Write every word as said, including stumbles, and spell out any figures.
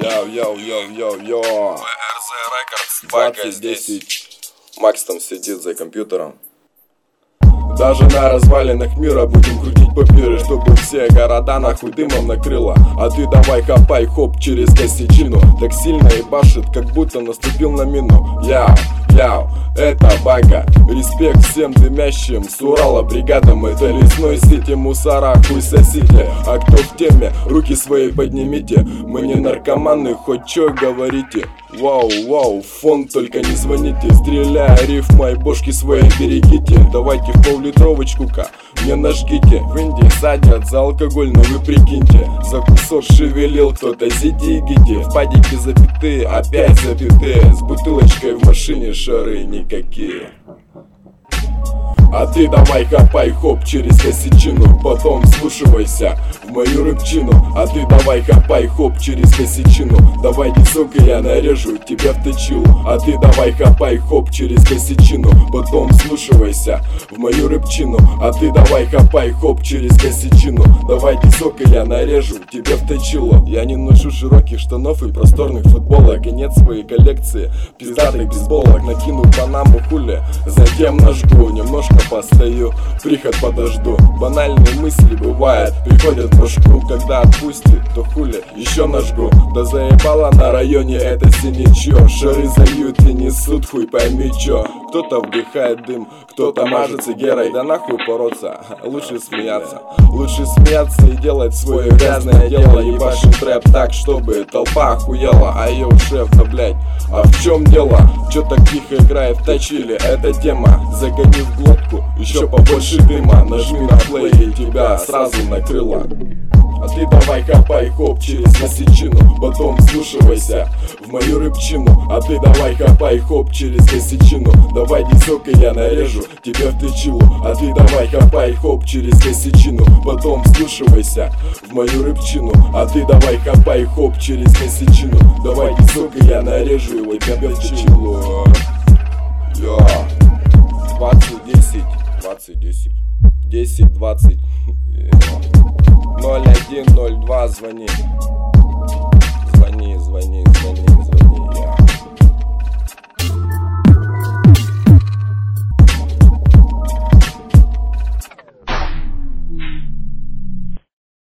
Йоу-йоу-йоу-йоу-йоу. вэ эр зэ Records, Байка здесь. Макс там сидит за компьютером. Даже на развалинах мира будем крутить папиры, чтобы все города нахуй дымом накрыло. А ты давай копай, хоп, через косячину. Так сильно ебашит, как будто наступил на мину. Яу, яу, это Байка. Респект всем дымящим с Урала бригадам. Это лесной сети, мусора, хуй сосите. А кто в теме, руки свои поднимите. Мы не наркоманы, хоть чё говорите. Вау, вау, фон, только не звоните. Стреляя рифмой, бошки свои берегите. Давайте в пол-литровочку-ка мне нажгите. В Индии садят за алкоголь, но вы прикиньте. За кусок шевелил кто-то, зиди-гиди. В падике запятые, опять запятые. С бутылочкой в машине шары никакие. А ты давай копай, хоп, через косячину. Потом вслушивайся в мою рыбчину. А ты давай копай, хоп, через косячину. Давай не сука, я нарежу тебя в точилу. А ты давай копай, хоп, через косячину. Потом вслушивайся в мою рыбчину. А ты давай копай, хоп, через косячину. Давай не сука, я нарежу тебя в точилу. Я не ношу широких штанов и просторных футболок. И нет своей коллекции пиздатых бейсболок. Накину панаму хули, затем нажгу. Немножко постою, приход подожду. Банальные мысли бывают, приходят в башку. Когда отпустит, то хули, еще нажгу. Да заебало на районе это синячье. Шары зальют и несут, хуй пойми чё. Кто-то вдыхает дым, кто-то мажется герой. Да нахуй бороться, лучше смеяться. Лучше смеяться и делать свое грязное дело. Ебашим трэп так, чтобы толпа охуела. А йоу, шеф, да блять, а в чем дело? Чё так тихо играет в точиле? Эта тема, загони в глотку еще побольше дыма. Нажми на плей и тебя сразу накрыло. А ты давай копай, хоп, через косячину. Потом вслушивайся в мою рыбчину. А ты давай копай, хоп, через косячину. Давай десок и я нарежу тебя в точилу. А ты давай копай, хоп, через косячину. Потом вслушивайся в мою рыбчину. А ты давай копай, хоп, через косячину. Давай десок и я нарежу его тебя в точилу. двадцать десять, двадцать десять, десять двадцать ноль один ноль два звони.